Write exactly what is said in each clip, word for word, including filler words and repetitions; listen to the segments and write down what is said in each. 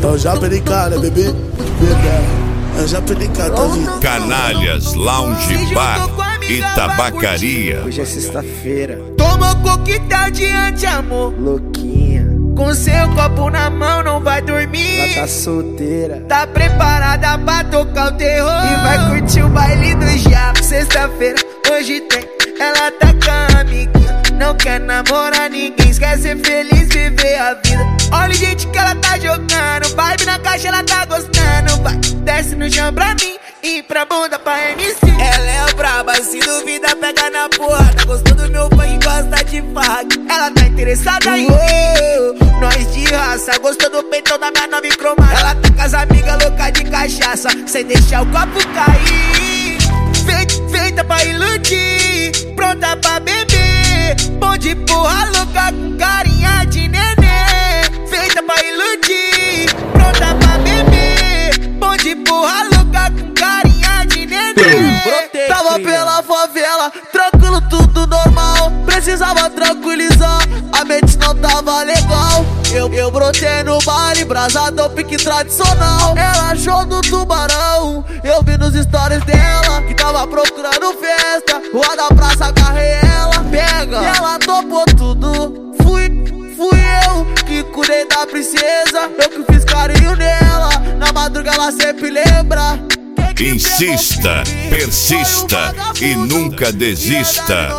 É o Japa de cara, bebê. Bebê. É o Japa de cara, tá vindo. Canalhas, Lounge Bar e Tabacaria. Hoje é sexta-feira. Tomou coquetel de anti-amor, louquinha, com seu copo na mão não vai dormir. ela tá solteira. Tá preparada pra tocar o terror e vai curtir o baile do Japa. Sexta-feira, hoje tem. Ela tá com a amiguinha, não quer namorar ninguém, quer ser feliz, viver a vida. Olha o jeito que ela tá jogando, vibe na caixa, ela tá gostando. Vai, desce no chão pra mim e pra bunda pra M C. Ela é braba, se duvida pega na porrada. Gostou do meu fã e gosta de fag. Ela tá interessada em mim, nós de raça. Gostou do peitão da minha nova cromada. Ela tá com as amigas loucas de cachaça, sem deixar o copo cair. Feita, feita pra iludir, pronta pra beber, bom de porra louca com carinha de nenê. Feita pra iludir, pronta pra beber, bom de porra louca com carinha de nenê. Tava pela favela, tranquilo, tudo normal. Precisava tranquilizar, a mente não tava legal. Eu, eu brotei no baile, brasadão, pique tradicional. Ela achou do tubarão, eu vi nos stories dela que tava procurando festa. Rua da praça, agarrei ela, pega. E ela topou tudo, fui, fui eu que curei da princesa. Eu que fiz carinho nela, na madruga ela sempre lembra. Insista, persista e nunca desista.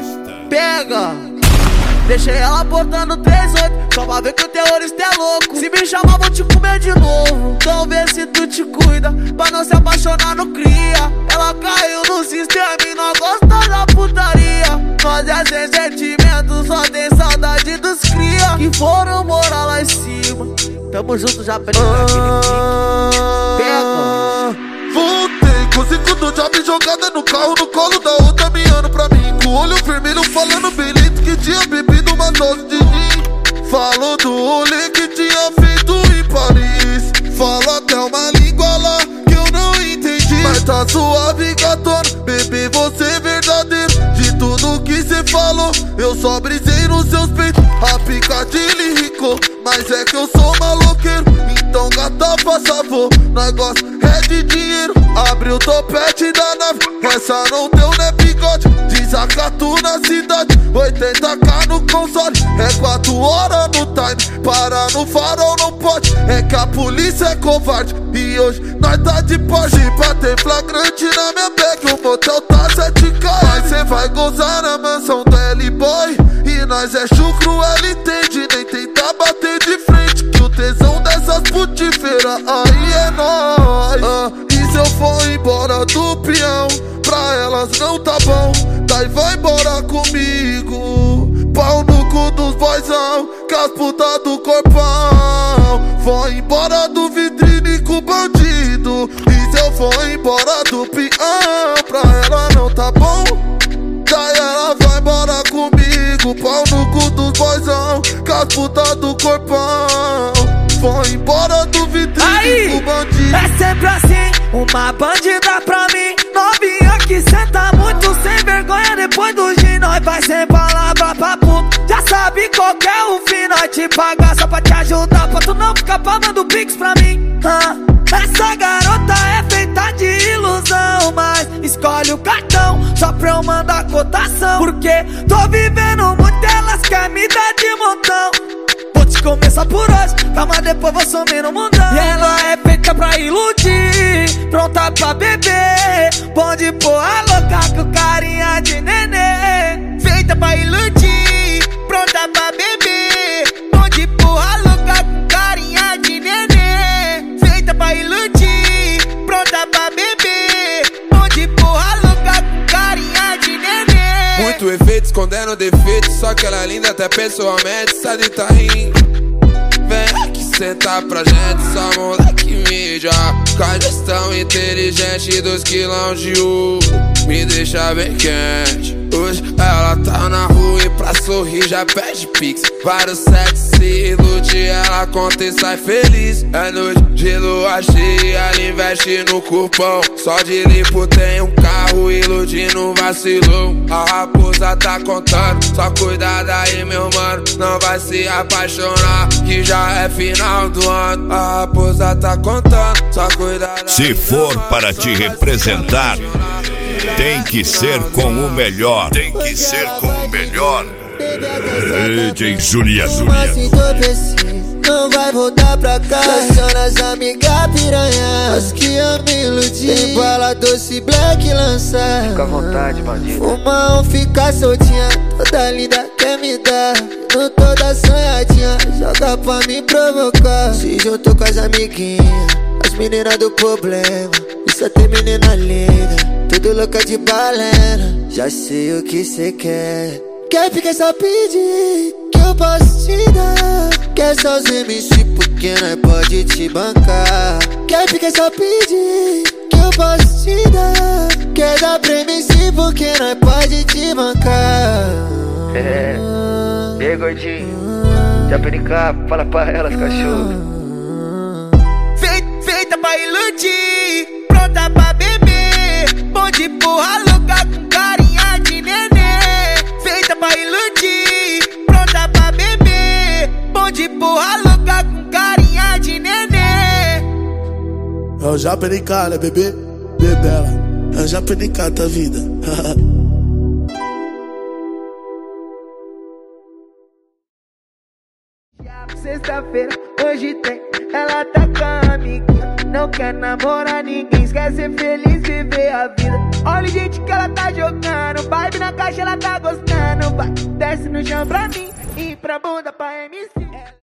Pega, deixei ela botando três oito, só pra ver que o terrorista é louco. Se me chamar vou te comer de novo, então vê se tu te cuida, pra não se apaixonar no cria. Ela caiu no sistema e não gosta da putaria. Nós é sem sentimento, só tem saudade dos cria que foram morar lá em cima. Tamo junto, já pega aquele pega. Voltei com cinco do job jogada no carro, no colo da outra miando pra mim, com o olho vermelho falando bem lento que tinha bebido uma dose de gin. Falou do rolê que tinha feito em Paris, falou até uma língua lá que eu não entendi. Mas tá suave, gatona, bebê, você é verdadeiro. De tudo que cê falou, eu só brisei nos seus peitos. A Picadilly ricou, mas é que eu sou maloqueiro. Então gata, faça favor, negócio é de dinheiro. Abre o topete da nave, essa não deu, né, bigode. Desacatu na cidade, oitenta k no console. É quatro horas no time, para no farol não pode. É que a polícia é covarde e hoje nós tá de Porsche. Pra ter flagrante na minha bag, o motel tá sete k. Mas cê vai gozar na mansão do L-Boy e nós é chucro, L T de nem tentar bater de frente, que o tesão dessas putifeiras aí é nóis. Ah, e se eu for embora do peão, pra elas não tá bom, daí vai embora comigo. Pau no cu dos boyzão, com as putas do corpão. Vou embora do vitrine com bandido. E se eu for embora do peão, pra ela não tá bom, daí ela vai embora comigo. Pau no cu dos boyzão, com as putas do corpão. Vou embora do vitrine Aí, com bandido. é sempre assim, uma bandida pra mim. Novinha que senta muito sem vergonha. Depois do gin nós vai sem palavra pra puto. Já sabe qual que é o fim, nós te pagar só pra te ajudar, pra tu não ficar pagando pix pra mim. ah, Essa garota é feita de ilusão, mas escolhe o cartão só pra eu mandar cotação. Porque tô vivendo muito, elas querem me dar de montão. Vou te começar por hoje, calma, depois vou sumir no mundão. E ela é feita pra iludir, pronta pra beber, bom de porra louca com carinha de nenê. Feita pra iludir, pronta pra beber, bom de porra louca com carinha de nenê. Feita pra iludir, pronta pra beber, bom de porra louca com carinha de nenê. Muito efeito escondendo defeito, só que ela é linda até pessoalmente, sabe tá rindo. Vem aqui sentar pra gente, só moleque mídia, com a gestão inteligente dos quilão de U, me deixa bem quente. Hoje ela tá na rua e pra sorrir já pede pix. Vários sexos se ilude, ela conta e sai feliz. É noite de lua cheia, ela investe no corpão. Só de lipo tem um carro, iludindo um vacilão. A raposa tá contando, só cuidado aí meu mano, não vai se apaixonar, que já é final do ano. A raposa tá contando, só cuidado. Se for para te representar, tem que ser com o melhor. Tem que ser com o melhor. D J Julia, Julia. Não vai voltar pra cá. Aciona as amigas piranha, as que eu me iludi. Tem bala doce black lançar. Fica à vontade, bandido. Uma ou fica soltinha, toda linda quer me dar. Não toda sonhadinha, joga pra me provocar. Se juntou com as amiguinhas, as meninas do problema. E só tem menina linda, tudo louca de balena. Já sei o que cê quer. Quer ficar só pedir, que eu posso te dar. Quer só os M C porque nós pode te bancar. Quer ficar só pedir, que eu posso te dar. Quer dar pra M C porque nós pode te bancar. É, e aí gordinho, já perica, fala pra elas, cachorro. Feita, feita pra iludir, pronta pra beber. Bom de porra louca com carinha de nenê. Feita pra iludir, pronta pra beber. Bom de porra louca com carinha de nenê. É o Japerica, né, bebê? Bebela. É o Japerica da vida. Sexta-feira, hoje tem. Ela tá com a amiguinha, não quer namorar ninguém, quer ser feliz, viver a vida. Olha o jeito que ela tá jogando, vibe na caixa ela tá gostando. Vai, desce no chão pra mim e pra bunda pra M C.